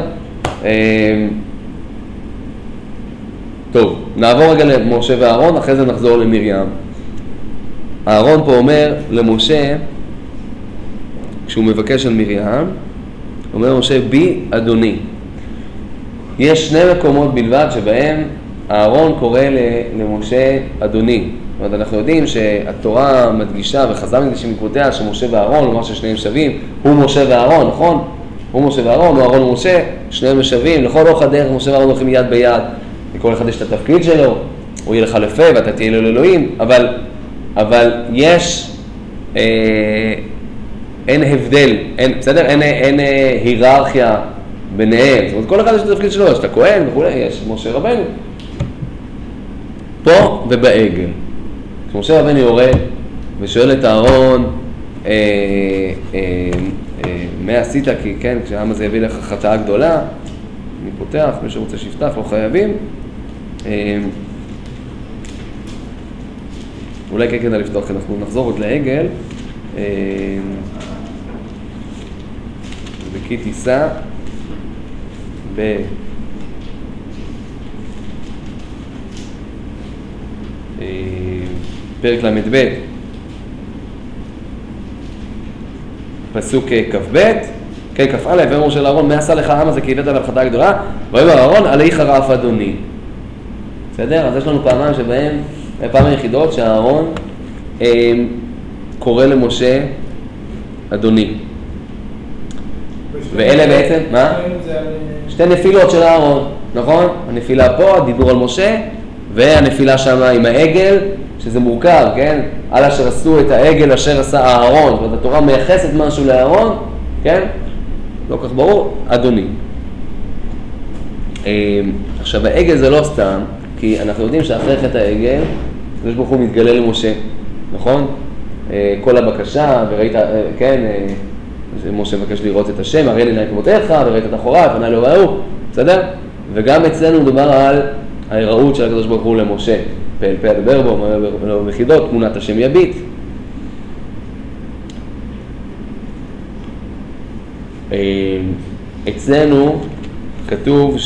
טוב, נעבור רגע למשה ואהרון, אחרי זה נחזור למרים. אהרון פה אומר למשה, כשהוא מבקש על מרים, אומר משה בי אדוני. יש 2 מקומות בלבד שבהם אהרון קורא למשה אדוני. זאת אומרת, אנחנו יודעים שהתורה מדגישה וחז"ל מדגישים בעקבותיה שמשה ואהרון, לומר ששניהם שווים, הוא משה ואהרון, נכון? הוא משה ואהרון, הוא אהרון ומשה, שניהם שווים, לכל אורך הדרך משה ואהרון הולכים יד ביד, לכל אחד יש את התפקיד שלו, הוא יהיה לך לפה ואתה תהיה לו לאלוהים, אבל יש, אין הבדל, בסדר? אין היררכיה ביניהם, זאת אומרת, כל אחד יש את התפקיד שלו, יש את הכהן וכו', יש משה רבנו. פה ובעגל. כשמשה רבנו יורד ושואל את אהרון, מה עשית? כי כן, כשהעם הזה הביא לך חטאה גדולה, אני פותח, מי שרוצה שיפתח, לא חייבים. אולי כן כדאי לפתוח, אנחנו נחזור עוד לעגל. וכי תישא פרק ל"ב, פסוק כ"ב, כ"א, ואמר של אהרון, מה עשה לך העם הזה כי הבאת עליו חטאה גדולה? ואומר אהרון, עלי חרף אדוני. בסדר? אז יש לנו פעמיים שבהם, פעם היחידות שהאהרון קורא למשה אדוני. ואלה בעצם, מה? 2 נפילות של אהרון, נכון? הנפילה פה, הדיבור על משה, והנפילה שם עם העגל, שזה מורכב, כן? על אשר עשו את העגל אשר עשה אהרון, זאת אומרת, התורה מייחסת משהו לאהרון, כן? לא כך ברור, אדוני. עכשיו, העגל זה לא סתם, כי אנחנו יודעים שאחרי חטא העגל, הקדוש ברוך הוא מתגלה למשה, נכון? כל הבקשה, וראית, כן, משה מבקש לראות את השם, הרי לי נא עקבותיך, וראית את אחוריי, פניי לא ראו, בסדר? וגם אצלנו מדובר על ההיראות של הקדוש ברוך הוא למשה, פה אל פה אדבר בו, מחידות, תמונת השם יביט. אצלנו כתוב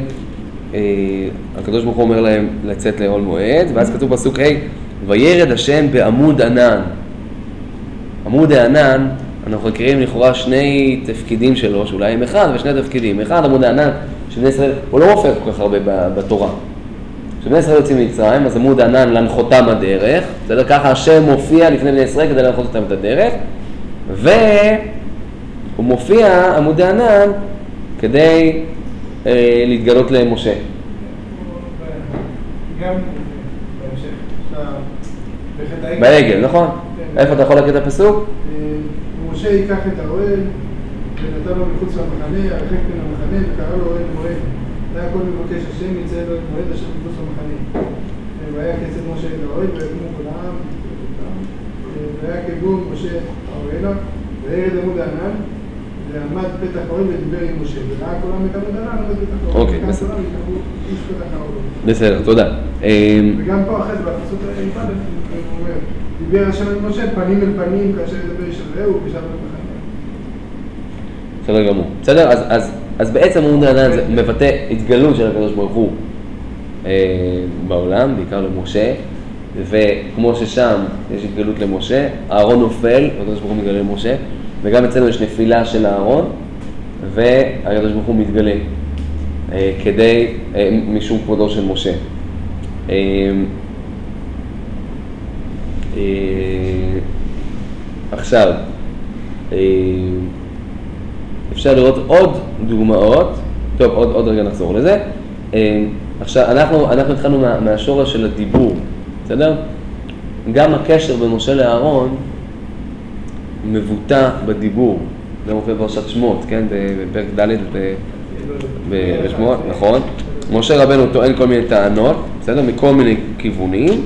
שהקדוש ברוך הוא אומר להם לצאת לאוהל מועד, ואז כתוב פסוק ה' וירד השם בעמוד ענן. עמוד הענן, אנחנו מכירים לכאורה 2 תפקידים שלו, שאולי הם אחד ו2 תפקידים. אחד, עמוד הענן, שבני ישראל, הוא לא מופיע כל כך הרבה בתורה. כשבני ישראל יוצאים ממצרים, אז עמוד הענן להנחותם הדרך, בסדר? ככה השם מופיע לפני בני ישראל כדי להנחות אותם את הדרך, והוא מופיע, עמוד הענן, כדי להתגלות למשה. גם בהמשך, בעגל, נכון? איפה אתה יכול להקריא את הפסוק? משה ייקח את האוהל ונתן לו מחוץ למחנה, הרחק מן המחנה וקרא לו אוהל מועד. היה כל מבקש השם יצא לו אוהל מועד אשר מחוץ למחנה. והיה כצאת משה את האוהל ויקומו כל העם, והיה כגום משה האוהלה, וירד עמוד הענן, ועמד פתח האוהל ודיבר עם משה, וראה כל העם את עמוד ענן, עמד פתח האוהל. אוקיי, בסדר. איש פתח האוהל. בסדר, תודה. וגם פה אחרי זה, בפסוק האחד, הוא אומר, דיבר השם אל משה, פנים אל פנים, כאשר ידבר איש אל רעהו, ושם אל בחיים. בסדר גמור. בסדר? אז בעצם עמוד הענן זה מבטא התגלות של הקדוש ברוך הוא בעולם, בעיקר למשה, וכמו ששם יש התגלות למשה, אהרון נופל, והקדוש ברוך הוא מתגלה למשה, וגם אצלנו יש נפילה של אהרון, והקדוש ברוך הוא מתגלה משום כבודו של משה. עכשיו, אפשר לראות עוד דוגמאות, טוב, עוד רגע נחזור לזה. עכשיו, אנחנו התחלנו מהשורש של הדיבור, בסדר? גם הקשר בין משה לאהרון מבוטא בדיבור, זה מופיע בפרשת שמות, כן? בפרק ד' בשמות, נכון? משה רבנו טוען כל מיני טענות, בסדר? מכל מיני כיוונים,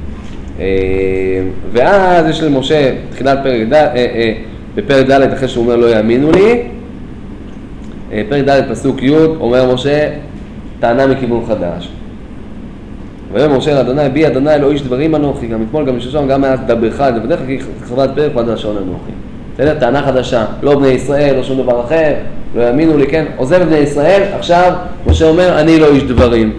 ואז יש למשה, תחילת בפרק ד' אחרי שהוא אומר לא יאמינו לי, פרק ד' פסוק י' אומר משה טענה מכיוון חדש. ויאמר משה לאדוני בי אדוני לא איש דברים אנוכי, גם אתמול גם שלשום גם מאז דברך לדבריך כי חובת פרק ועד לשון אנוכי. בסדר? טענה חדשה, לא בני ישראל, לא שום דבר אחר, לא יאמינו לי, כן? עוזב בני ישראל, עכשיו משה אומר אני לא איש דברים.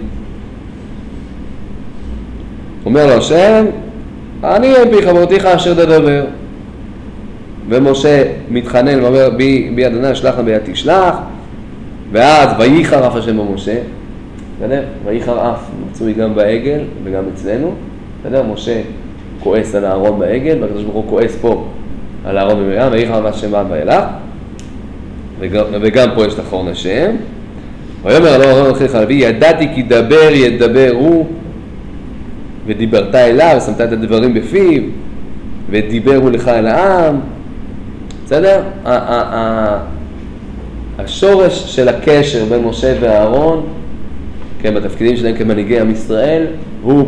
אומר לו השם, אני בי חברתיך אשר תדבר. ומשה מתחנן ואומר בי אדוני שלח נא ביד תשלח, ואז וייחר אף השם במשה, בסדר? וייחר אף מצוי גם בעגל וגם אצלנו, בסדר? משה כועס על אהרון בעגל, והקדוש ברוך הוא כועס פה על אהרון ומרים, וייחר אף השם בעד ואילך, וגם פה יש לחורן השם. ויאמר אלוהים אהרון אחיך לביא, ידעתי כי דבר ידבר הוא, ודיברת אליו, ושמת את הדברים בפיו, ודיבר הוא לך אל העם, בסדר? השורש של הקשר בין משה ואהרון, כן, בתפקידים שלהם כמנהיגי עם ישראל, הוא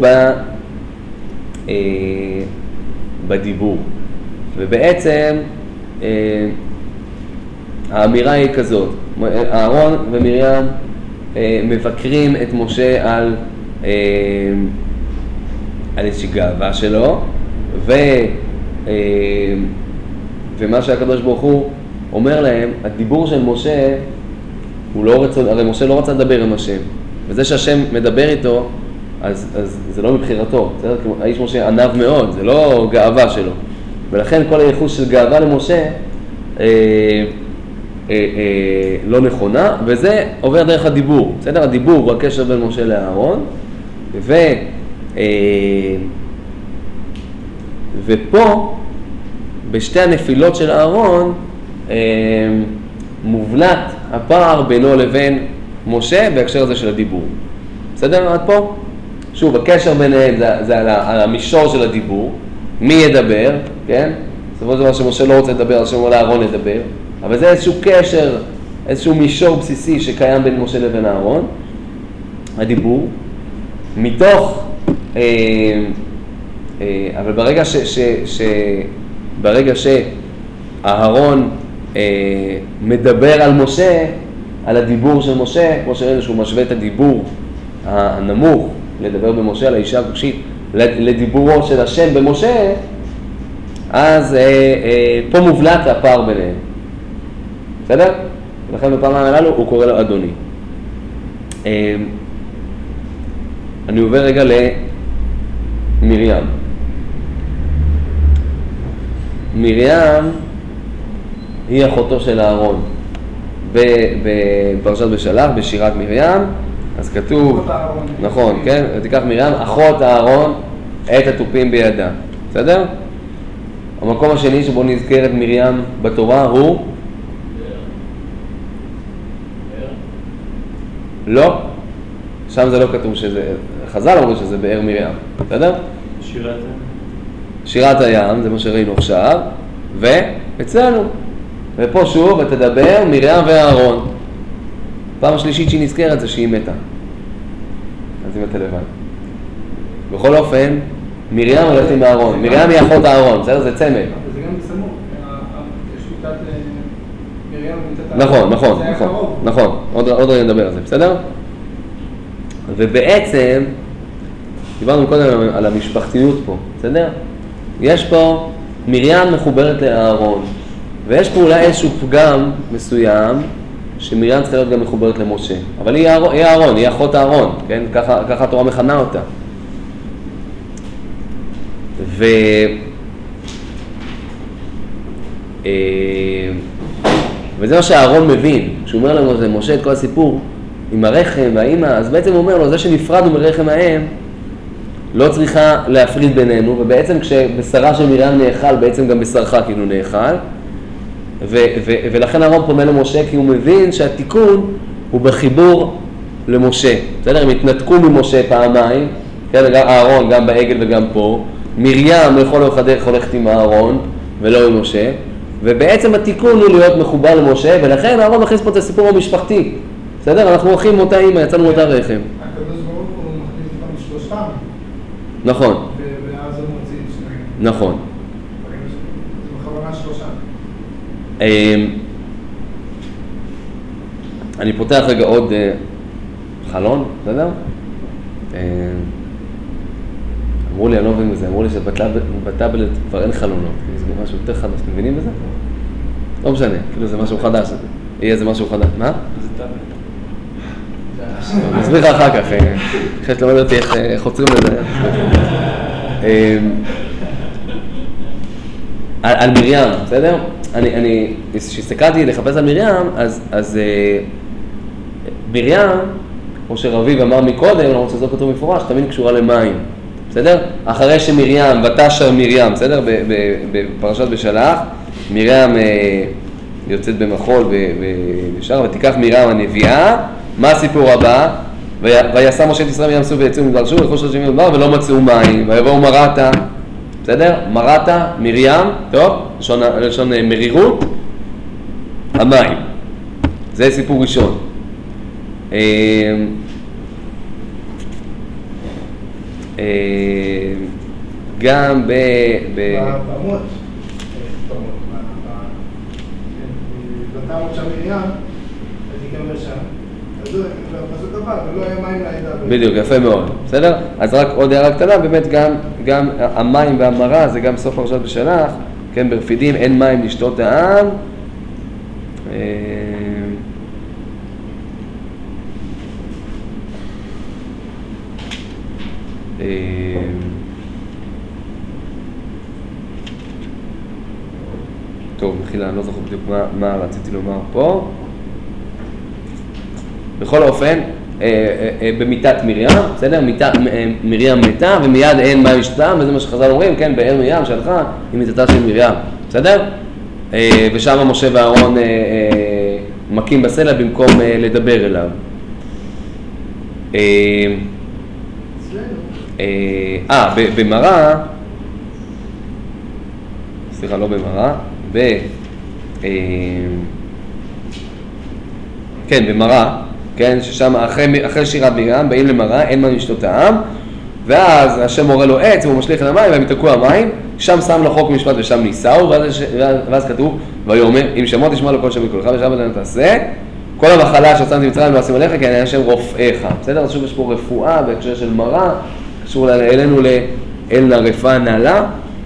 בדיבור. ובעצם האמירה היא כזאת, אהרון ומרים מבקרים את משה על איזושהי גאווה שלו, ומה שהקדוש ברוך הוא אומר להם, הדיבור של משה, הרי משה לא רצה לדבר עם השם, וזה שהשם מדבר איתו, אז זה לא מבחירתו, האיש משה ענב מאוד, זה לא גאווה שלו, ולכן כל הייחוס של גאווה למשה לא נכונה, וזה עובר דרך הדיבור, בסדר? הדיבור הוא הקשר בין משה לאהרון, ופה, בשתי הנפילות של אהרון, מובלט הפער בינו לבין משה בהקשר הזה של הדיבור. בסדר? עד פה? שוב, הקשר ביניהם זה על המישור של הדיבור. מי ידבר, כן? בסופו של דבר שמשה לא רוצה לדבר, אז שאומר לאהרון לדבר. אבל זה איזשהו קשר, איזשהו מישור בסיסי שקיים בין משה לבין אהרון. הדיבור. מתוך... אבל ברגע שאהרון מדבר על משה, על הדיבור של משה, כמו שראינו שהוא משווה את הדיבור הנמוך, לדבר במשה על האישה הקושית, לדיבורו של השם במשה, אז פה מובלט הפער ביניהם. בסדר? ולכן בפעמים הללו הוא קורא לו אדוני. אני עובר רגע למרים. מרים היא אחותו של אהרון. בפרשת בשלח, בשירת מרים, אז כתוב, נכון, כן? תיקח מרים, אחות אהרון את התופים בידה. בסדר? המקום השני שבו נזכרת מרים בתורה הוא? לא. שם זה לא כתוב שזה, חז"ל אמרו שזה באר מרים. בסדר? שירת הים, זה מה שראינו עכשיו, ואצלנו. ופה שוב, ותדבר מרים ואהרון. פעם השלישית שהיא נזכרת זה שהיא מתה. אז היא מתה לבד. בכל אופן, מרים הולכת עם אהרון. מרים היא אחות אהרון, בסדר? זה צמד. זה גם בסמוך. יש שיטת מרים נכון, עוד רגע נדבר על זה, בסדר? ובעצם, דיברנו קודם על המשפחתיות פה, בסדר? יש פה מרים מחוברת לאהרון, ויש פה אולי איזשהו פגם מסוים, שמרים צריכה להיות גם מחוברת למשה, אבל היא אהרון, היא אחות אהרון, כן? ככה התורה מכנה אותה. וזה מה שאהרון מבין, כשהוא אומר לנו למשה את כל הסיפור עם הרחם והאימא, אז בעצם הוא אומר לו, זה שנפרדנו מרחם האם, לא צריכה להפריד בינינו, ובעצם כשבשרה של מרים נאכל, בעצם גם בשרך כאילו נאכל, ולכן אהרון פונה למשה, כי הוא מבין שהתיקון הוא בחיבור למשה. בסדר? הם התנתקו ממשה פעמיים, כן, גם אהרון, גם בעגל וגם פה, מרים לכל אורך הדרך הולכת עם אהרון ולא עם משה, ובעצם התיקון הוא להיות מחובר למשה, ולכן אהרון מכניס פה את הסיפור המשפחתי. בסדר? אנחנו הולכים מאותה אימא, יצאנו מאותה רחם. הקדוש ברוך הוא מכניס אותם שלושתם. נכון. ואז הוא מוציא את שניים. נכון. זה בכוונה שלושה. אני פותח רגע עוד חלון, בסדר? אמרו לי, אני לא מבין בזה, אמרו לי שבטאבלט כבר אין חלונות, זה משהו יותר חדש, אתם מבינים בזה? לא משנה, כאילו זה משהו חדש, יהיה זה משהו חדש, מה? זה טאבלט. אני אסביר לך אחר כך, אחרי שתלמד אותי איך עוצרים לזה. על מרים, בסדר? כשהסתכלתי לחפש על מרים, אז מרים, כמו שרביב אמר מקודם, למרות שזה לא כתוב מפורש, תמיד קשורה למים, בסדר? אחרי שמרים, ותשר מרים, בסדר? בפרשת בשלח, מרים יוצאת במחול ושרה, ותיקח מרים הנביאה, מה הסיפור הבא? ויסע משה את ישראל מים סוף ויצאו מדבר שוב, ולכל 30 יום מדבר, ולא מצאו מים, ויבואו מרתה, בסדר? מרתה, מרים, טוב? לשון מרירות, המים. זה סיפור ראשון. גם במות, בתמות שם מרים, אז ייגמר שם. אז זה פסוק הבא, ולא היה מים לעדה. בדיוק, יפה מאוד, בסדר? אז רק עוד הערה קטנה, באמת גם המים והמרה זה גם סוף פרשת בשלח, כן, ברפידים אין מים לשתות העם. טוב, מחילה, אני לא זוכר בדיוק מה רציתי לומר פה. בכל אופן, במיטת מרים, בסדר? מרים מתה ומיד אין מים לשתותם, וזה מה שחז"ל אומרים, כן, באר מרים שהלכה עם מיטתה של מרים, בסדר? ושם משה ואהרון מכים בסלע במקום לדבר אליו. במראה, סליחה, לא במראה, כן, במראה, כן, ששם אחרי שירת מרים באים למראה, אין מים לשתות העם, ואז השם מורה לו עץ והוא משליך למים והם יתקעו המים, שם שם לו חוק משפט ושם ניסהו, ואז כתוב, ויאמר, אם שמוע תשמע לו כל שם בקולך ושם אלינו תעשה, כל המחלה שעשמתי במצרים לא אשים עליך, כי אני השם רופאיך, בסדר? אז שוב יש פה רפואה בהקשר של מראה, קשור אלינו אל הרפואה הנעלה,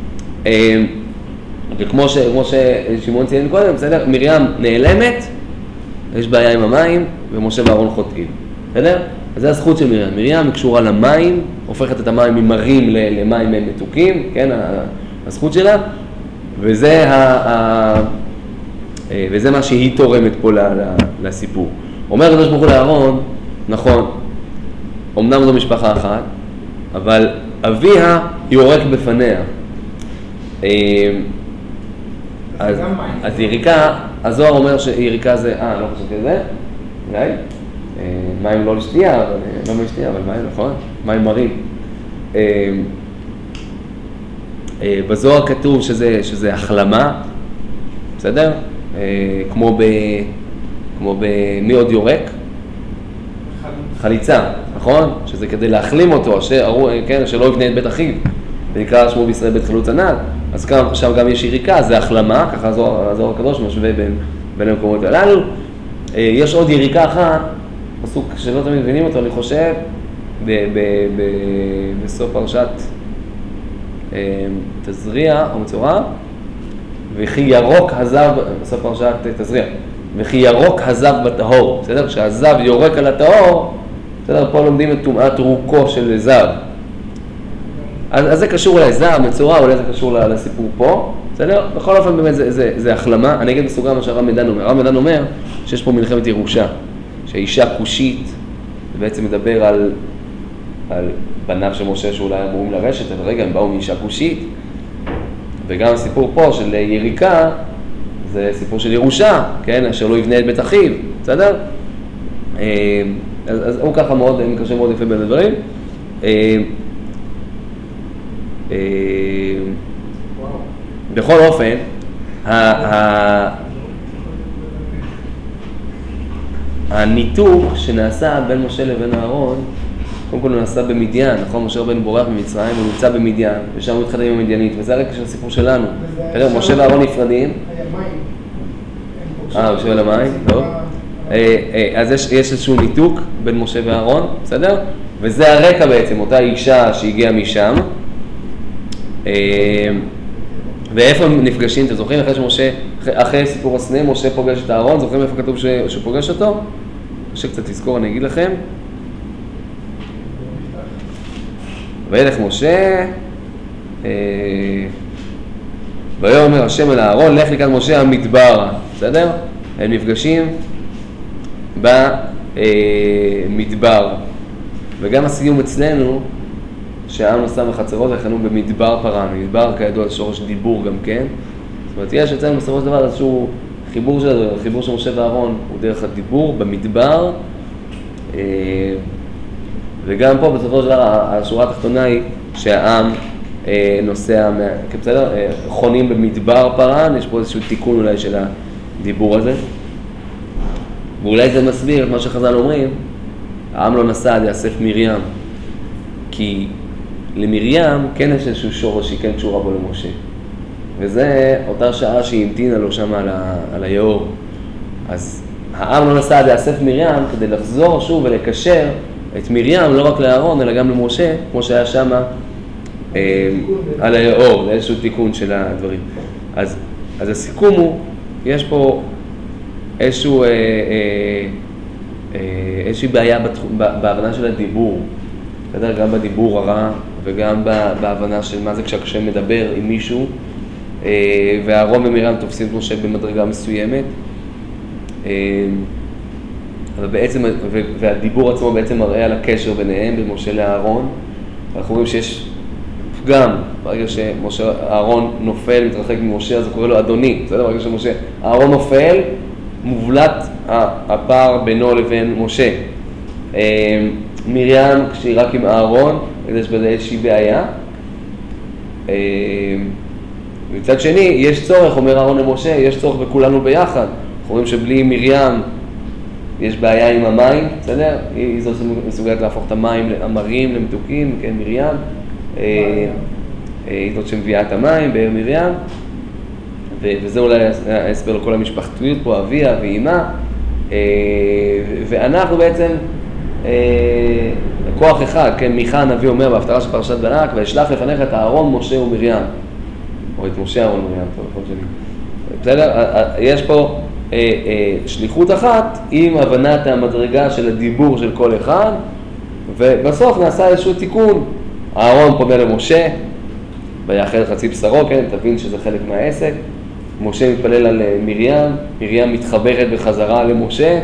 וכמו ששמעון ציין קודם, בסדר? מרים נעלמת, יש בעיה עם המים, ומשה ואהרון חוטאים, בסדר? אז זה הזכות של מרים. מרים קשורה למים, הופכת את המים ממרים למים מתוקים, כן? הזכות שלה, וזה מה שהיא תורמת פה לסיפור. אומר הקדוש ברוך הוא לאהרון, נכון, אמנם זו משפחה אחת, אבל אביה יורק בפניה. אז יריקה, הזוהר אומר שיריקה זה, לא חושב כזה, אולי, מים לא לשתייה, לא משתייה, אבל מים, נכון? מים מרים. בזוהר כתוב שזה החלמה, בסדר? כמו מי עוד יורק? חליצה, נכון? שזה כדי להחלים אותו, שלא יבנה את בית אחיו, ונקרא שמו בישראל בית חלוץ הנעל, אז שם גם יש יריקה, זה החלמה, ככה הזוהר הקדוש משווה בין המקומות הללו, יש עוד יריקה אחת, פסוק שלא תמיד מבינים אותו, אני חושב, בסוף פרשת תזריע או מצורע, וכי ירוק הזב, בסוף פרשת תזריע, וכי ירוק הזב בטהור, בסדר? כשהזב יורק על הטהור, בסדר? פה לומדים את טומאת רוקו של זב. אז זה קשור אולי זב, מצורע, אולי זה קשור לסיפור פה, בסדר? בכל אופן באמת זה החלמה. אני אגיד בסוגריים מה שהרב מדן אומר. הרב מדן אומר שיש פה מלחמת ירושה, שהאישה כושית, בעצם מדבר על בניו של משה שאולי אמורים לרשת, אבל רגע, הם באו מאישה כושית, וגם הסיפור פה של יריקה, זה סיפור של ירושה, כן? אשר לא יבנה את בית אחיו, בסדר? אז הוא ככה מאוד, מקשר מאוד יפה בין הדברים. בכל אופן, הניתוק שנעשה בין משה לבין אהרון, קודם כל הוא נעשה במדיין, נכון? משה רבנו בורח ממצרים, הוא נמצא במדיין, ושם הוא התחתן עם המדיינית, וזה הרקע של הסיפור שלנו. משה ואהרון נפרדים. הוא שואל המים, טוב. אז יש איזשהו ניתוק בין משה ואהרון, בסדר? וזה הרקע בעצם, אותה אישה שהגיעה משם. ואיפה הם נפגשים? אתם זוכרים אחרי סיפור הסנה, משה פוגש את אהרון, זוכרים איפה כתוב שהוא פוגש אותו? משה קצת תזכור, אני אגיד לכם. וילך משה, ויאמר השם אל אהרון, לך לקראת משה המדבר, בסדר? הם נפגשים במדבר. וגם הסיום אצלנו, שהעם נוסע מחצרות לכנו במדבר פרן, מדבר כידוע שורש דיבור גם כן. זאת אומרת, יש אצלנו בסופו של דבר איזשהו חיבור של משה ואהרון הוא דרך הדיבור במדבר, וגם פה בסופו של דבר השורה התחתונה היא שהעם נוסע, בסדר? חונים במדבר פרן, יש פה איזשהו תיקון אולי של הדיבור הזה. ואולי זה מסביר את מה שחז"ל אומרים, העם לא נסע עד יאסף מרים, כי למרים כן יש איזשהו שורש שהיא כן קשורה בו למשה. וזה אותה שעה שהיא המתינה לו שם על היאור. אז העם לא נסע עד יאסף מרים כדי לחזור שוב ולקשר את מרים לא רק לאהרון אלא גם למשה, כמו שהיה שם על היאור, לאיזשהו תיקון של הדברים. אז הסיכום הוא, יש פה איזושהי בעיה בהבנה של הדיבור, גם בדיבור הרע וגם בהבנה של מה זה כשהשם מדבר עם מישהו, ואהרון ומרים תופסים את משה במדרגה מסוימת, והדיבור עצמו בעצם מראה על הקשר ביניהם, בין משה לאהרון. אנחנו רואים שיש פגם, ברגע שאהרון נופל, מתרחק ממשה, אז הוא קורא לו אדוני, בסדר? ברגע אהרון נופל, מובלט הפער בינו לבין משה. מרים, כשהיא רק עם אהרון, יש בזה איזושהי בעיה. מצד שני, יש צורך, אומר אהרון למשה, יש צורך בכולנו ביחד. אנחנו רואים שבלי מרים יש בעיה עם המים, בסדר? היא זאת מסוגלת להפוך את המים לאמרים, למתוקים, כן, מרים. היא זאת שמביאה את המים, באר מרים. וזה אולי ההסבר לכל המשפחתיות פה, אביה ואימה. ואנחנו בעצם כוח אחד, כן, מיכה הנביא אומר בהפטרה של פרשת בלק, וישלח לפניך את אהרון, משה ומרים. או את משה, אהרון ומרים, טוב, יכול שלי. בסדר? יש פה שליחות אחת עם הבנת המדרגה של הדיבור של כל אחד, ובסוף נעשה איזשהו תיקון. אהרון פונה למשה, ויאכל חצי בשרו, כן, תבין שזה חלק מהעסק. משה מתפלל על מרים, מרים מתחברת בחזרה למשה,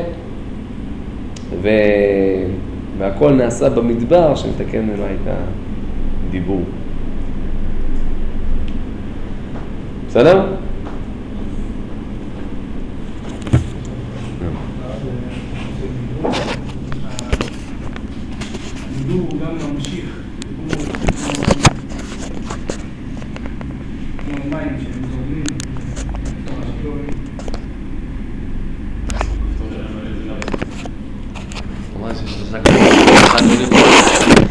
והכל נעשה במדבר שמתקן אולי את הדיבור. בסדר? הדיבור הוא גם ממשיך, כמו מים שהם זורמים, כמו השלורים. ממש יש לך